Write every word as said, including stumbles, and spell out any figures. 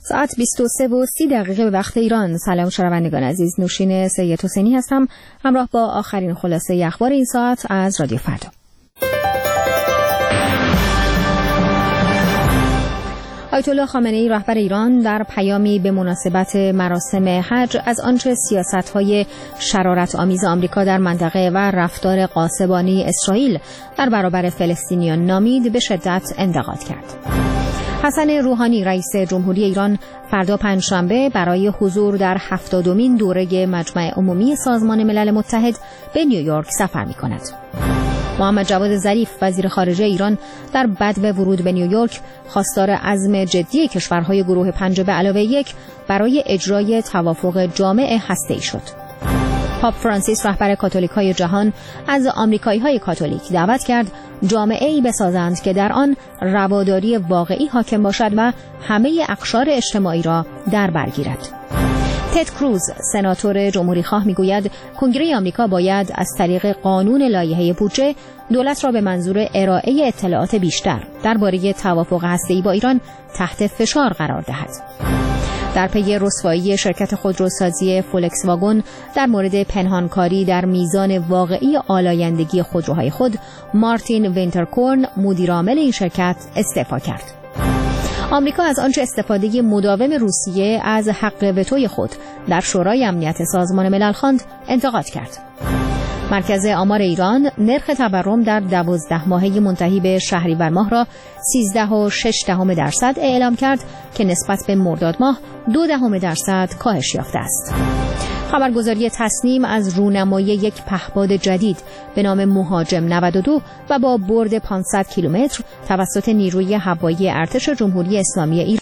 ساعت بیست و سه و سی دقیقه به وقت ایران. سلام شنوندگان عزیز، نوشین سید حسینی هستم همراه با آخرین خلاصه اخبار این ساعت از رادیو فردا. آیت الله خامنه‌ای رهبر ایران در پیامی به مناسبت مراسم حج از آنچه سیاست‌های شرارت‌آمیز آمریکا در منطقه و رفتار غاصبانه اسرائیل در برابر فلسطینیان نامید به شدت انتقاد کرد. حسن روحانی رئیس جمهوری ایران فردا پنجشنبه برای حضور در هفتادمین دوره مجمع عمومی سازمان ملل متحد به نیویورک سفر می‌کند. محمد جواد ظریف وزیر خارجه ایران در بدو ورود به نیویورک خواستار عزم جدی کشورهای گروه پنج به علاوه یک برای اجرای توافق جامع هسته‌ای شد. پاپ فرانسیس رهبر کاتولیک‌های جهان از آمریکایی‌های کاتولیک دعوت کرد جامعه‌ای بسازند که در آن رواداری واقعی حاکم باشد و همه اقشار اجتماعی را در بر گیرد. تد کروز سناتور جمهوری‌خواه میگوید کنگره آمریکا باید از طریق قانون لایحه بودجه دولت را به منظور ارائه اطلاعات بیشتر درباره توافق هسته‌ای با ایران تحت فشار قرار دهد. در پی رسوایی شرکت خودروسازی فولکس واگن در مورد پنهانکاری در میزان واقعی آلایندگی خودروهای خود، مارتین وینترکورن مدیرعامل این شرکت استعفا کرد. آمریکا از آنچه استفاده مداوم روسیه از حق وتوی خود در شورای امنیت سازمان ملل خواند انتقاد کرد. مرکز آمار ایران نرخ تورم در دوازده ماهه منتهی به شهریور ماه را سیزده و شش دهم درصد اعلام کرد که نسبت به مرداد ماه دو دهم درصد کاهش یافته است. خبرگزاری تصنیم از رونمایی یک پهپاد جدید به نام مهاجم نود و دو و با برد پانصد کیلومتر توسط نیروی هوایی ارتش جمهوری اسلامی ایران